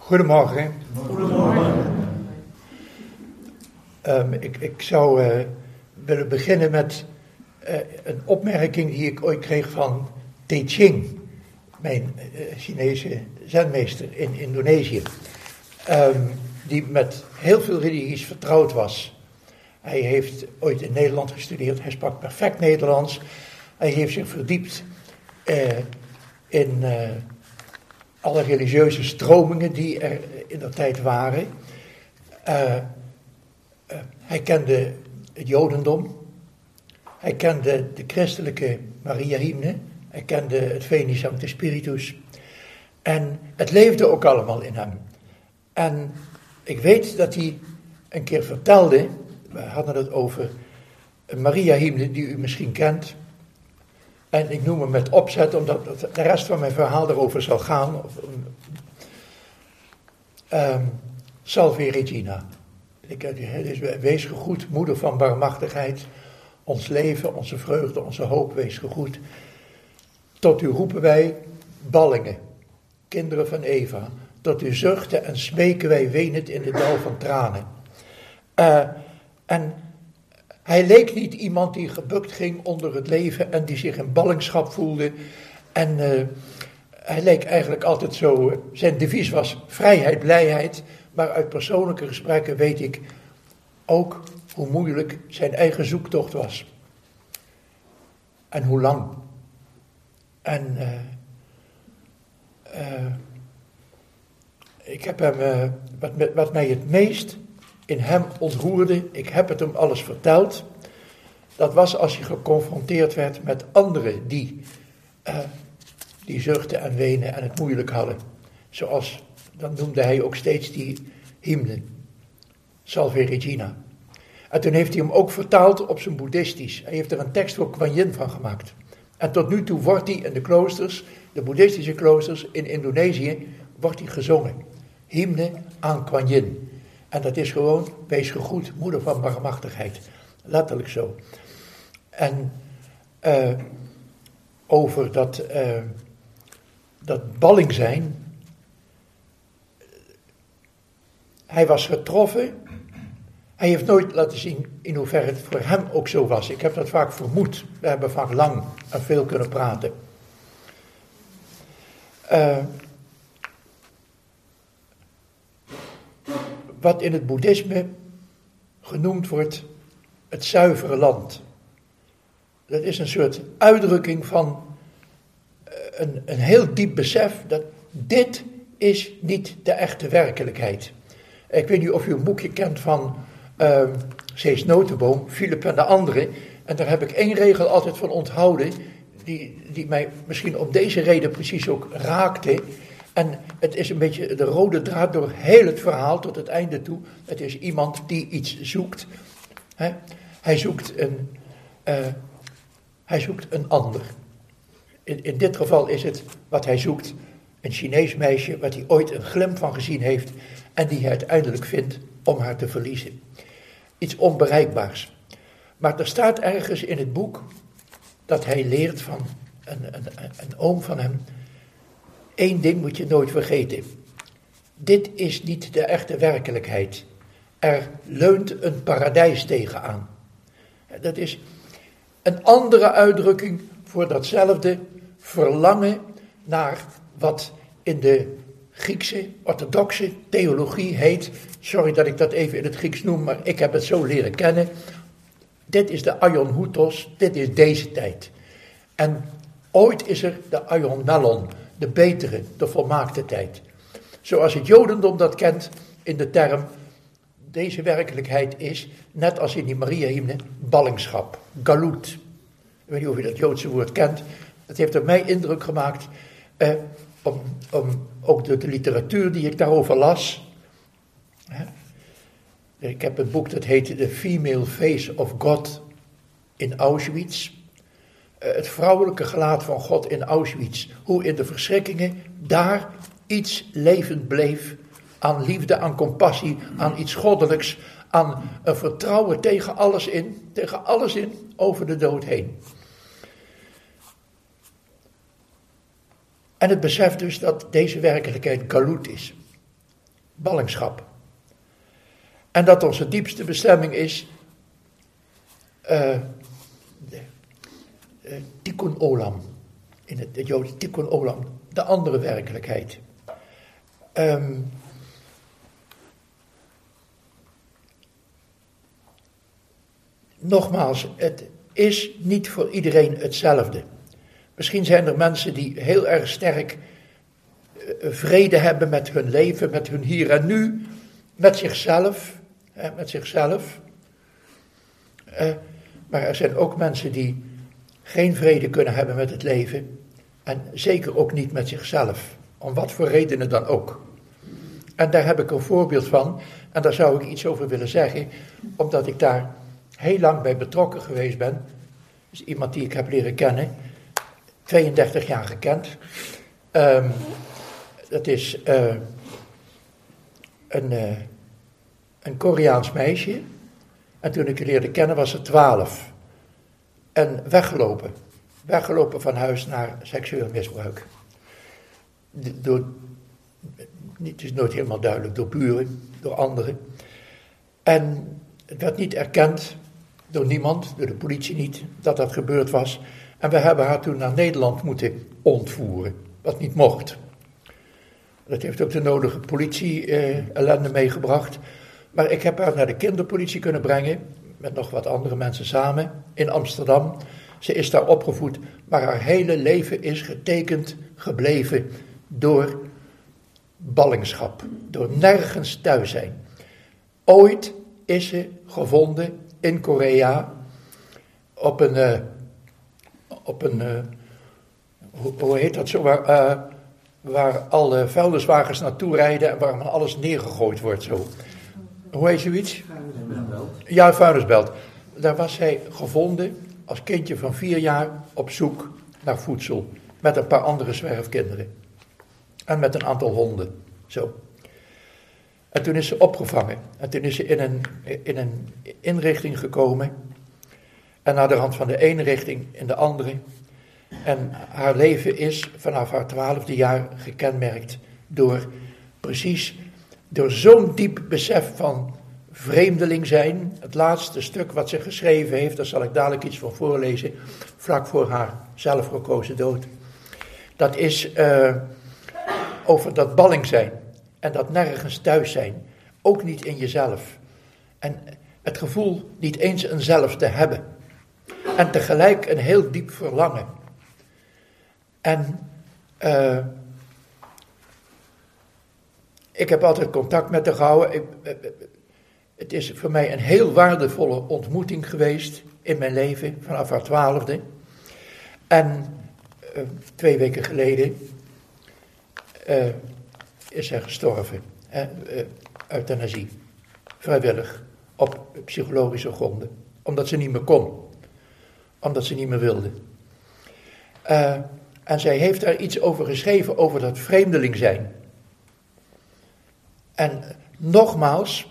Goedemorgen. Goedemorgen. Ik zou willen beginnen met een opmerking die ik ooit kreeg van Te Ching, mijn Chinese zenmeester in Indonesië, die met heel veel religies vertrouwd was. Hij heeft ooit in Nederland gestudeerd, hij sprak perfect Nederlands, hij heeft zich verdiept in alle religieuze stromingen die er in de tijd waren. Hij kende het Jodendom, hij kende de christelijke Maria-hymne, hij kende het Veni Sancte Spiritus. En het leefde ook allemaal in hem. En ik weet dat hij een keer vertelde, we hadden het over een Maria-hymne die u misschien kent. En ik noem hem met opzet, omdat de rest van mijn verhaal erover zal gaan. Salve Regina. Dus wees gegroet, moeder van barmhartigheid. Ons leven, onze vreugde, onze hoop, wees gegroet. Tot u roepen wij, ballingen, kinderen van Eva. Tot u zuchten en smeken wij wenend in de dal van tranen. En hij leek niet iemand die gebukt ging onder het leven en die zich in ballingschap voelde. En hij leek eigenlijk altijd zo, zijn devies was vrijheid, blijheid. Maar uit persoonlijke gesprekken weet ik ook hoe moeilijk zijn eigen zoektocht was. En hoe lang. En ik heb hem, wat mij het meest in hem ontroerde, ik heb het hem alles verteld, dat was als hij geconfronteerd werd met anderen die zuchten en wenen en het moeilijk hadden. Zoals, dan noemde hij ook steeds die hymne, Salve Regina. En toen heeft hij hem ook vertaald op zijn boeddhistisch. Hij heeft er een tekst voor Kuan Yin van gemaakt. En tot nu toe wordt hij in de kloosters, de boeddhistische kloosters in Indonesië, wordt hij gezongen. Hymne aan Kuan Yin. En dat is gewoon, wees gegroet, moeder van barmhartigheid. Letterlijk zo. En over dat balling zijn. Hij was getroffen. Hij heeft nooit laten zien in hoeverre het voor hem ook zo was. Ik heb dat vaak vermoed. We hebben vaak lang en veel kunnen praten. Wat in het boeddhisme genoemd wordt het zuivere land. Dat is een soort uitdrukking van een heel diep besef dat dit is niet de echte werkelijkheid. Ik weet niet of u een boekje kent van Cees Notenboom, Philip en de anderen. En daar heb ik één regel altijd van onthouden, die mij misschien om deze reden precies ook raakte. En het is een beetje de rode draad door heel het verhaal tot het einde toe. Het is iemand die iets zoekt. Hij zoekt een ander. In dit geval is het wat hij zoekt, een Chinees meisje, wat hij ooit een glimp van gezien heeft en die hij uiteindelijk vindt om haar te verliezen. Iets onbereikbaars. Maar er staat ergens in het boek dat hij leert van een oom van hem. Eén ding moet je nooit vergeten. Dit is niet de echte werkelijkheid. Er leunt een paradijs tegenaan. Dat is een andere uitdrukking voor datzelfde verlangen naar wat in de Griekse, orthodoxe theologie heet. Sorry dat ik dat even in het Grieks noem, maar ik heb het zo leren kennen. Dit is de Aion Houthos, dit is deze tijd. En ooit is er de Aion Mellon, de betere, de volmaakte tijd. Zoals het Jodendom dat kent in de term, deze werkelijkheid is, net als in die Maria-hymne, ballingschap, galut. Ik weet niet of u dat Joodse woord kent. Het heeft op mij indruk gemaakt, om ook de literatuur die ik daarover las. Ik heb een boek dat heet The Female Face of God in Auschwitz. Het vrouwelijke gelaat van God in Auschwitz. Hoe in de verschrikkingen daar iets levend bleef aan liefde, aan compassie, aan iets goddelijks, aan een vertrouwen tegen alles in, over de dood heen. En het besef dus dat deze werkelijkheid galut is. ballingschap. En dat onze diepste bestemming is tikkun olam. In het Joods tikkun olam. De andere werkelijkheid. Nogmaals, het is niet voor iedereen hetzelfde. Misschien zijn er mensen die heel erg sterk vrede hebben met hun leven, met hun hier en nu, met zichzelf. Maar er zijn ook mensen die geen vrede kunnen hebben met het leven en zeker ook niet met zichzelf. Om wat voor redenen dan ook. En daar heb ik een voorbeeld van en daar zou ik iets over willen zeggen, omdat ik daar heel lang bij betrokken geweest ben. Dat is iemand die ik heb leren kennen, 32 jaar gekend. Dat is een Koreaans meisje. En toen ik haar leerde kennen was ze 12. En weggelopen. Weggelopen van huis naar seksueel misbruik. Het is nooit helemaal duidelijk, door buren, door anderen. En het werd niet erkend door niemand, door de politie niet, dat dat gebeurd was. En we hebben haar toen naar Nederland moeten ontvoeren, wat niet mocht. Dat heeft ook de nodige politie-ellende meegebracht. Maar ik heb haar naar de kinderpolitie kunnen brengen, met nog wat andere mensen samen, in Amsterdam. Ze is daar opgevoed, maar haar hele leven is getekend gebleven door ballingschap, door nergens thuis zijn. Ooit is ze gevonden in Korea op een hoe heet dat zo, waar alle vuilniswagens naartoe rijden en waar alles neergegooid wordt zo. Hoe heet zoiets? Vuilnisbelt. Ja, vuilnisbelt. Daar was zij gevonden als kindje van 4 jaar op zoek naar voedsel met een paar andere zwerfkinderen. En met een aantal honden, zo. En toen is ze opgevangen. En toen is ze in een inrichting gekomen. En naar de rand van de ene richting in de andere. En haar leven is vanaf haar 12e jaar gekenmerkt door zo'n diep besef van vreemdeling zijn. Het laatste stuk wat ze geschreven heeft, daar zal ik dadelijk iets van voorlezen, vlak voor haar zelfgekozen dood. Dat is over dat balling zijn en dat nergens thuis zijn, ook niet in jezelf. En het gevoel niet eens een zelf te hebben. En tegelijk een heel diep verlangen. En ik heb altijd contact met haar gehouden. Het is voor mij een heel waardevolle ontmoeting geweest in mijn leven, vanaf haar 12e. En 2 weken geleden is zij gestorven. Euthanasie. Vrijwillig. Op psychologische gronden. Omdat ze niet meer kon. Omdat ze niet meer wilde. En zij heeft daar iets over geschreven, over dat vreemdeling zijn. En nogmaals,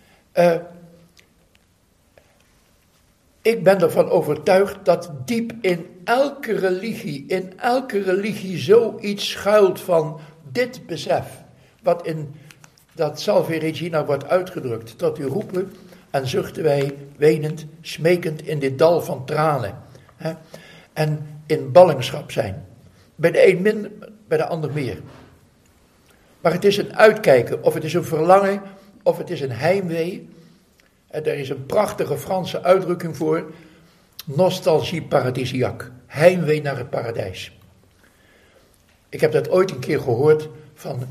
ik ben ervan overtuigd dat diep in elke religie zoiets schuilt van dit besef. Wat in dat Salve Regina wordt uitgedrukt. Tot u roepen en zuchten wij wenend, smekend in dit dal van tranen. En in ballingschap zijn. Bij de een minder, bij de ander meer. Maar het is een uitkijken, of het is een verlangen, of het is een heimwee. En er is een prachtige Franse uitdrukking voor. Nostalgie paradisiaque. Heimwee naar het paradijs. Ik heb dat ooit een keer gehoord van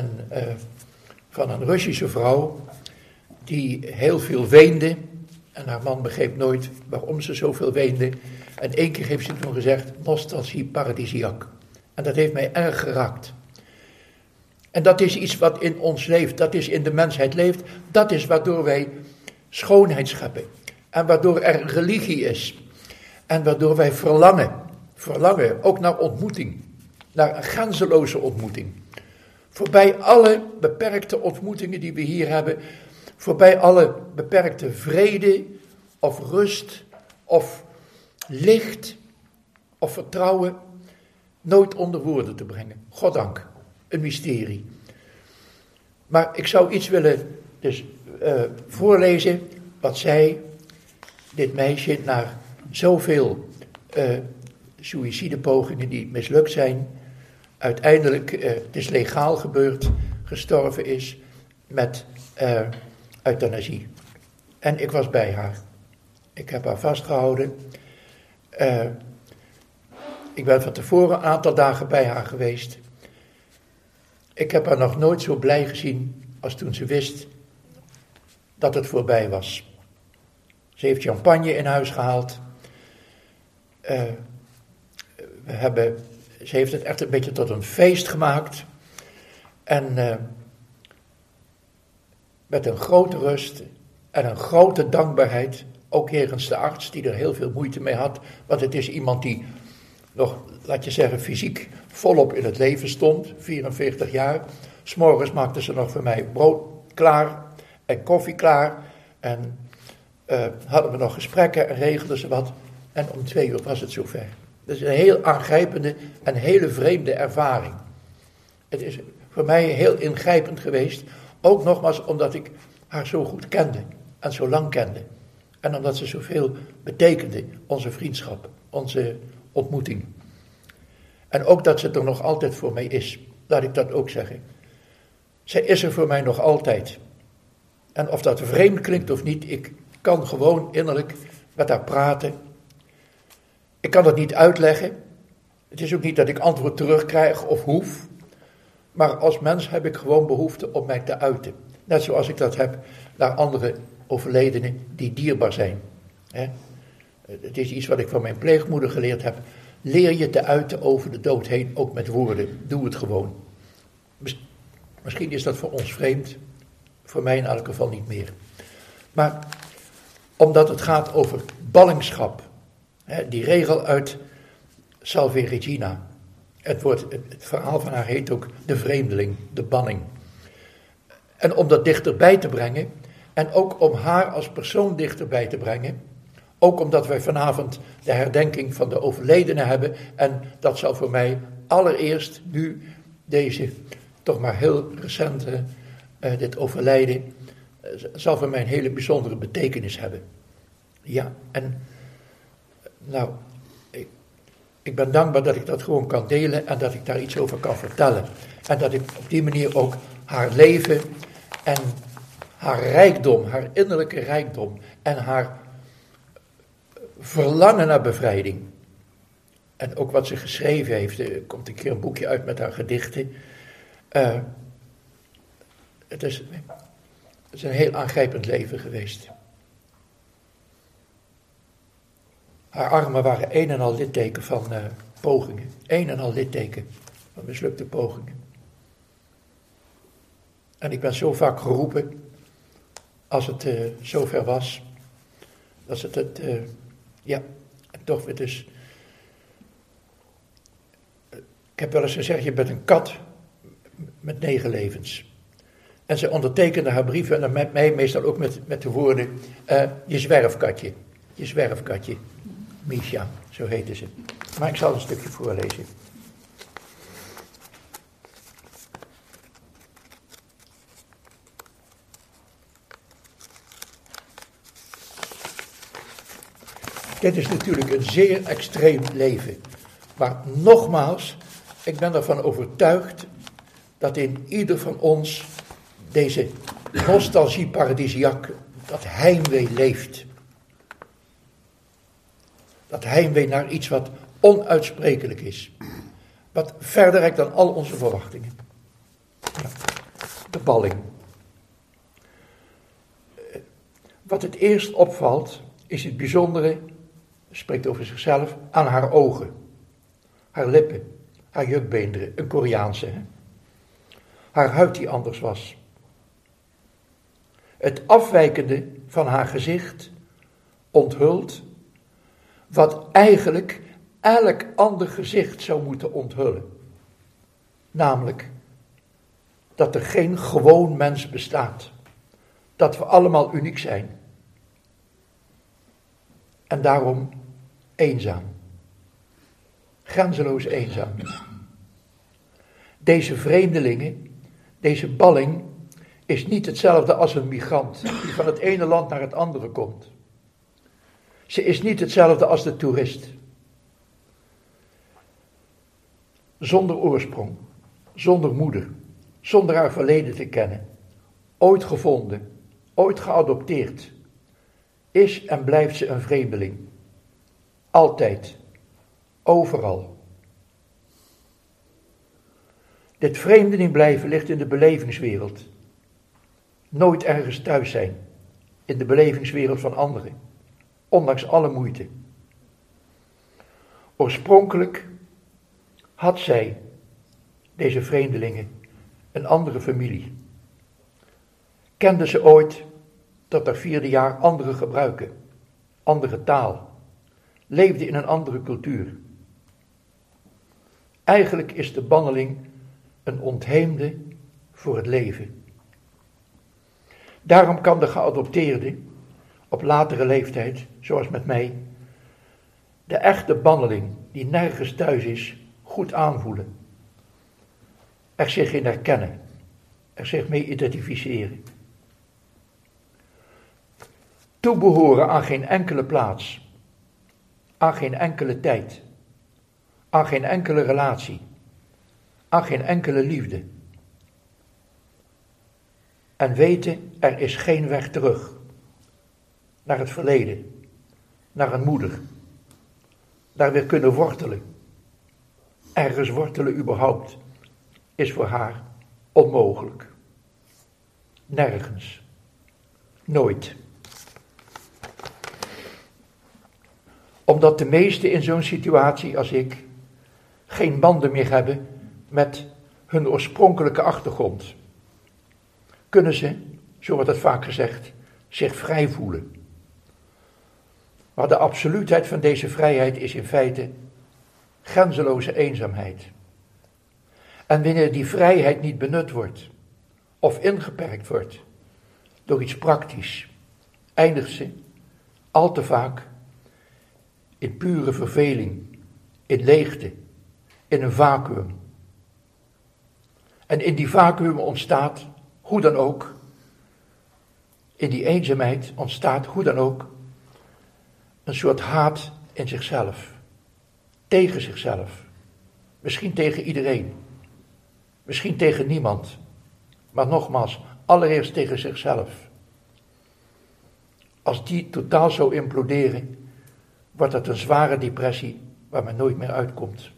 een Russische vrouw die heel veel weende. En haar man begreep nooit waarom ze zoveel weende. En 1 keer heeft ze toen gezegd, nostalgie paradisiaque. En dat heeft mij erg geraakt. En dat is iets wat in ons leeft, dat is in de mensheid leeft. Dat is waardoor wij schoonheid scheppen. En waardoor er religie is. En waardoor wij verlangen ook naar ontmoeting. Naar een grenzeloze ontmoeting. Voorbij alle beperkte ontmoetingen die we hier hebben. Voorbij alle beperkte vrede of rust of licht of vertrouwen. Nooit onder woorden te brengen. Goddank. Een mysterie. Maar ik zou iets willen voorlezen wat zij, dit meisje, na zoveel suïcidepogingen die mislukt zijn, uiteindelijk, het is legaal gebeurd, gestorven is met euthanasie. En ik was bij haar. Ik heb haar vastgehouden. Ik ben van tevoren een aantal dagen bij haar geweest. Ik heb haar nog nooit zo blij gezien als toen ze wist dat het voorbij was. Ze heeft champagne in huis gehaald. Ze heeft het echt een beetje tot een feest gemaakt. En met een grote rust en een grote dankbaarheid, ook jegens de arts die er heel veel moeite mee had. Want het is iemand die nog, laat je zeggen, fysiek volop in het leven stond, 44 jaar. 's Morgens maakte ze nog voor mij brood klaar en koffie klaar. En hadden we nog gesprekken en regelden ze wat. En om 2 uur was het zover. Dat is een heel aangrijpende en hele vreemde ervaring. Het is voor mij heel ingrijpend geweest. Ook nogmaals omdat ik haar zo goed kende en zo lang kende. En omdat ze zoveel betekende, onze vriendschap, onze ontmoeting. En ook dat ze er nog altijd voor mij is, laat ik dat ook zeggen. Zij is er voor mij nog altijd. En of dat vreemd klinkt of niet, ik kan gewoon innerlijk met haar praten. Ik kan dat niet uitleggen. Het is ook niet dat ik antwoord terugkrijg of hoef. Maar als mens heb ik gewoon behoefte om mij te uiten. Net zoals ik dat heb naar andere overledenen die dierbaar zijn. Het is iets wat ik van mijn pleegmoeder geleerd heb. Leer je te uiten over de dood heen, ook met woorden. Doe het gewoon. Misschien is dat voor ons vreemd. Voor mij in elk geval niet meer. Maar omdat het gaat over ballingschap. Die regel uit Salve Regina. Het verhaal van haar heet ook de vreemdeling, de banning. En om dat dichterbij te brengen, en ook om haar als persoon dichterbij te brengen, ook omdat wij vanavond de herdenking van de overledene hebben, en dat zal voor mij allereerst nu deze toch maar heel recente, dit overlijden, zal voor mij een hele bijzondere betekenis hebben. Ja, en nou, ik ben dankbaar dat ik dat gewoon kan delen en dat ik daar iets over kan vertellen. En dat ik op die manier ook haar leven en haar rijkdom, haar innerlijke rijkdom en haar verlangen naar bevrijding. En ook wat ze geschreven heeft, er komt een keer een boekje uit met haar gedichten. Het is een heel aangrijpend leven geweest. Haar armen waren een en al litteken van pogingen. Een en al litteken van mislukte pogingen. En ik ben zo vaak geroepen, als het zover was, dat het, ja, en toch weer dus. Ik heb wel eens gezegd, je bent een kat met 9 levens. En ze ondertekende haar brieven en met mij meestal ook met de woorden, je zwerfkatje, je zwerfkatje. Misha, zo heette ze. Maar ik zal een stukje voorlezen. Dit is natuurlijk een zeer extreem leven. Maar nogmaals, ik ben ervan overtuigd dat in ieder van ons deze nostalgie paradisiac, dat heimwee leeft. Dat heimwee naar iets wat onuitsprekelijk is. Wat verder reikt dan al onze verwachtingen. Ja, de balling. Wat het eerst opvalt, is het bijzondere, spreekt over zichzelf, aan haar ogen. Haar lippen, haar jukbeenderen, een Koreaanse. Haar huid die anders was. Het afwijkende van haar gezicht onthult wat eigenlijk elk ander gezicht zou moeten onthullen. Namelijk dat er geen gewoon mens bestaat. Dat we allemaal uniek zijn. En daarom eenzaam. Grenzeloos eenzaam. Deze vreemdelingen, deze balling, is niet hetzelfde als een migrant die van het ene land naar het andere komt. Ze is niet hetzelfde als de toerist. Zonder oorsprong, zonder moeder, zonder haar verleden te kennen, ooit gevonden, ooit geadopteerd, is en blijft ze een vreemdeling. Altijd, overal. Dit vreemdeling blijven ligt in de belevingswereld. Nooit ergens thuis zijn, in de belevingswereld van anderen, ondanks alle moeite. Oorspronkelijk had zij, deze vreemdelingen, een andere familie. Kenden ze ooit tot haar 4e jaar andere gebruiken, andere taal, leefde in een andere cultuur. Eigenlijk is de banneling een ontheemde voor het leven. Daarom kan de geadopteerde, op latere leeftijd, zoals met mij, de echte banneling, die nergens thuis is, goed aanvoelen. Er zich in herkennen, er zich mee identificeren. Toebehoren aan geen enkele plaats, aan geen enkele tijd, aan geen enkele relatie, aan geen enkele liefde. En weten, er is geen weg terug naar het verleden, naar een moeder. Daar weer kunnen wortelen. Ergens wortelen überhaupt is voor haar onmogelijk. Nergens. Nooit. Omdat de meesten in zo'n situatie als ik geen banden meer hebben met hun oorspronkelijke achtergrond, kunnen ze, zo wordt het vaak gezegd, zich vrij voelen. Maar de absoluutheid van deze vrijheid is in feite grenzeloze eenzaamheid. En wanneer die vrijheid niet benut wordt, of ingeperkt wordt, door iets praktisch, eindigt ze al te vaak in pure verveling, in leegte, in een vacuüm. En in die vacuüm ontstaat, hoe dan ook, in die eenzaamheid ontstaat, hoe dan ook, een soort haat in zichzelf. Tegen zichzelf. Misschien tegen iedereen. Misschien tegen niemand. Maar nogmaals, allereerst tegen zichzelf. Als die totaal zou imploderen, wordt dat een zware depressie waar men nooit meer uitkomt.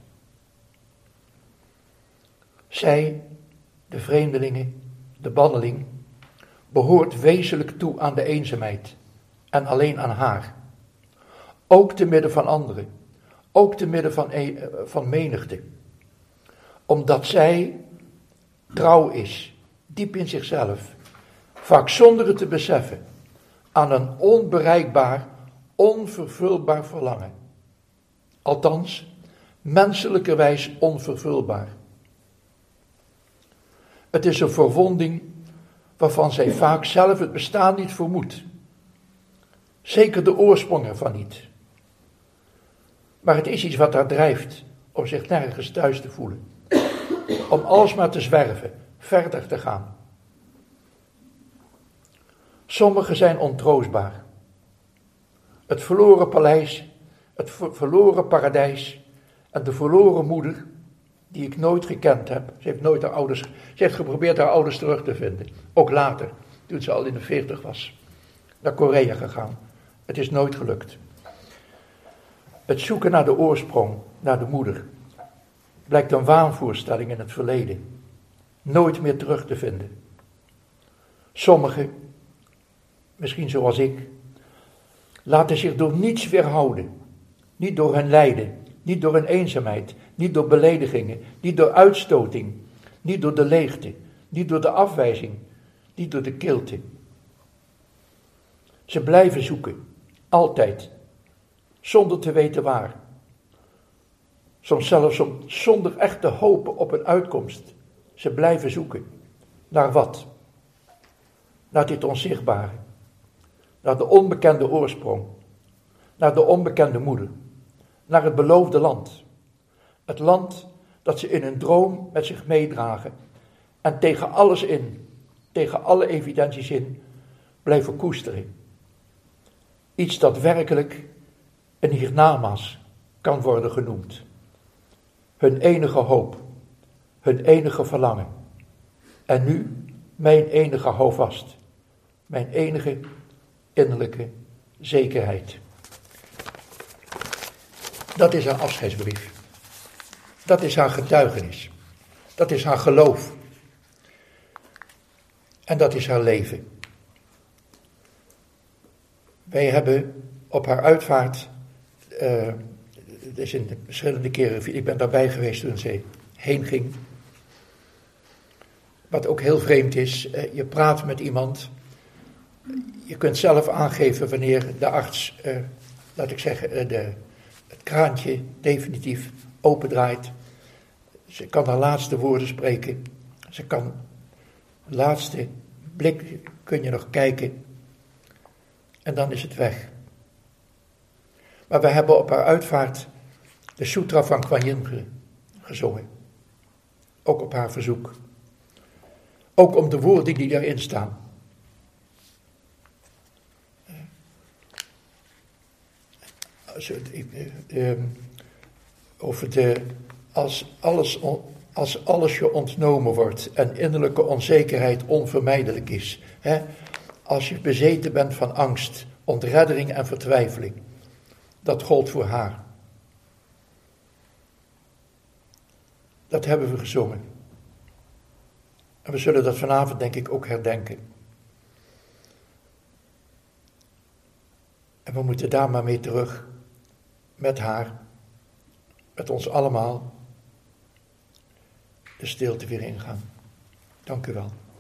Zij, de vreemdelingen, de banneling, behoort wezenlijk toe aan de eenzaamheid en alleen aan haar. Ook te midden van anderen, ook te midden van menigte. Omdat zij trouw is, diep in zichzelf, vaak zonder het te beseffen, aan een onbereikbaar, onvervulbaar verlangen. Althans, menselijkerwijs onvervulbaar. Het is een verwonding waarvan zij vaak zelf het bestaan niet vermoedt. Zeker de oorsprong ervan niet. Maar het is iets wat haar drijft om zich nergens thuis te voelen. Om alsmaar te zwerven, verder te gaan. Sommigen zijn ontroostbaar. Het verloren paleis, het verloren paradijs en de verloren moeder, die ik nooit gekend heb. Ze heeft geprobeerd haar ouders terug te vinden. Ook later, toen ze al in de 40 was. Naar Korea gegaan. Het is nooit gelukt. Het zoeken naar de oorsprong, naar de moeder, blijkt een waanvoorstelling in het verleden. Nooit meer terug te vinden. Sommigen, misschien zoals ik, laten zich door niets weerhouden. Niet door hun lijden, niet door hun eenzaamheid, niet door beledigingen, niet door uitstoting, niet door de leegte, niet door de afwijzing, niet door de kilte. Ze blijven zoeken, altijd, zonder te weten waar. Soms zelfs zonder echt te hopen op een uitkomst. Ze blijven zoeken. Naar wat? Naar dit onzichtbare. Naar de onbekende oorsprong. Naar de onbekende moeder. Naar het beloofde land. Het land dat ze in hun droom met zich meedragen. En tegen alles in tegen alle evidenties in blijven koesteren. Iets dat werkelijk een hiernamaals kan worden genoemd. Hun enige hoop, hun enige verlangen. En nu mijn enige houvast, mijn enige innerlijke zekerheid. Dat is haar afscheidsbrief. Dat is haar getuigenis. Dat is haar geloof. En dat is haar leven. Wij hebben op haar uitvaart, het is in verschillende keren, ik ben daarbij geweest toen ze heen ging. Wat ook heel vreemd is, je praat met iemand, je kunt zelf aangeven wanneer de arts, laat ik zeggen, het kraantje definitief opendraait. Ze kan haar laatste woorden spreken, ze kan, laatste blik kun je nog kijken en dan is het weg. Maar we hebben op haar uitvaart de Sutra van Kuan Yin gezongen, ook op haar verzoek. Ook om de woorden die daarin staan. Als alles je ontnomen wordt en innerlijke onzekerheid onvermijdelijk is. Als je bezeten bent van angst, ontreddering en vertwijfeling. Dat gold voor haar. Dat hebben we gezongen. En we zullen dat vanavond denk ik ook herdenken. En we moeten daar maar mee terug. Met haar. Met ons allemaal. De stilte weer ingaan. Dank u wel.